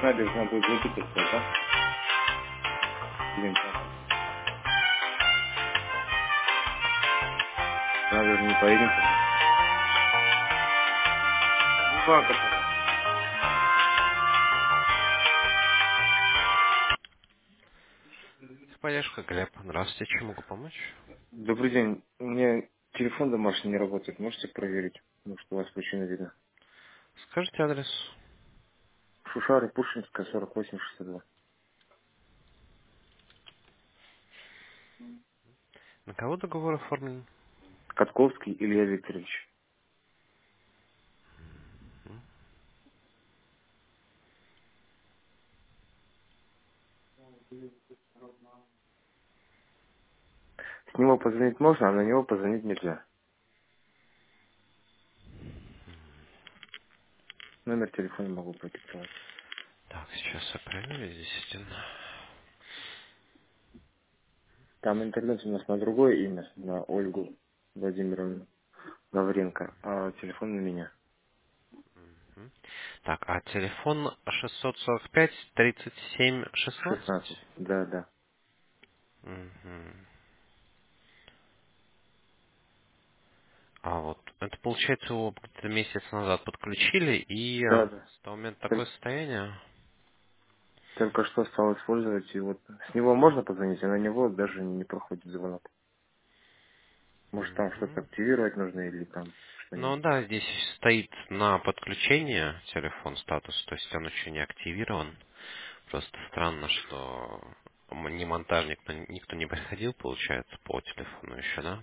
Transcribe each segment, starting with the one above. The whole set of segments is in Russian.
Набережная будет Никитовская, да? Блин, так. Набережную не поедем тогда. Булган которая. Поддержка, Глеб. Здравствуйте, чем могу помочь? Добрый день. У меня телефон домашний не работает. Можете проверить? Может, у вас причина видно. Скажите адрес. Шушары, Пушкинская, 4862. На кого договор оформлен? Катковский Илья Викторович. С него позвонить можно, а на него позвонить нельзя. Номер телефона могу продиктовать. Так, сейчас я проверю, действительно. Там интернет у нас на другое имя, на Ольгу Владимировну Лавренко, а телефон на меня. Мгм. Так, а телефон 645 37 16. 16? Да, да. Мгм. А вот, это получается его где-то месяц назад подключили, и Да, да. с того момента такое Толь- состояние? Только что стал использовать, и вот с него можно позвонить, а на него даже не проходит звонок. Может, там что-то Мгм. активировать нужно или там Ну что-нибудь. да, здесь стоит на подключение телефон статус, то есть он еще не активирован. Просто странно, что ни монтажник, никто не приходил, получается, по телефону еще, да?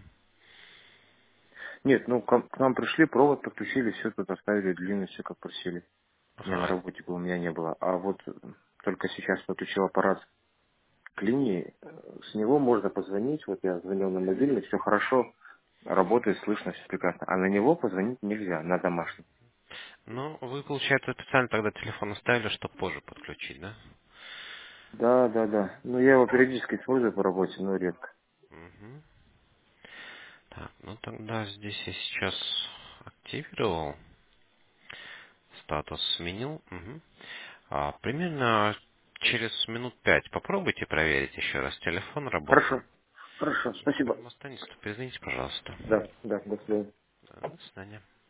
Нет, ну к нам пришли, провод подключили, все тут оставили длинный, все как просили. Я на Ага. работе был, у меня не было. А вот только сейчас подключил аппарат к линии, с него можно позвонить, вот я звонил на мобильный, все хорошо, работает, слышно, все прекрасно. А на него позвонить нельзя, на домашний. Ну, вы, получается, специально тогда телефон оставили, чтобы позже подключить, да? Да, да, да. Ну, я его периодически использую по работе, но редко. Угу. Так, ну тогда здесь я сейчас активировал, статус сменил. Мгм. Примерно через минут 5 попробуйте проверить еще раз телефон, Хорошо, работу. хорошо, Если спасибо. проблема останется, то перезвоните, пожалуйста. Да, да, до свидания. Да, до свидания.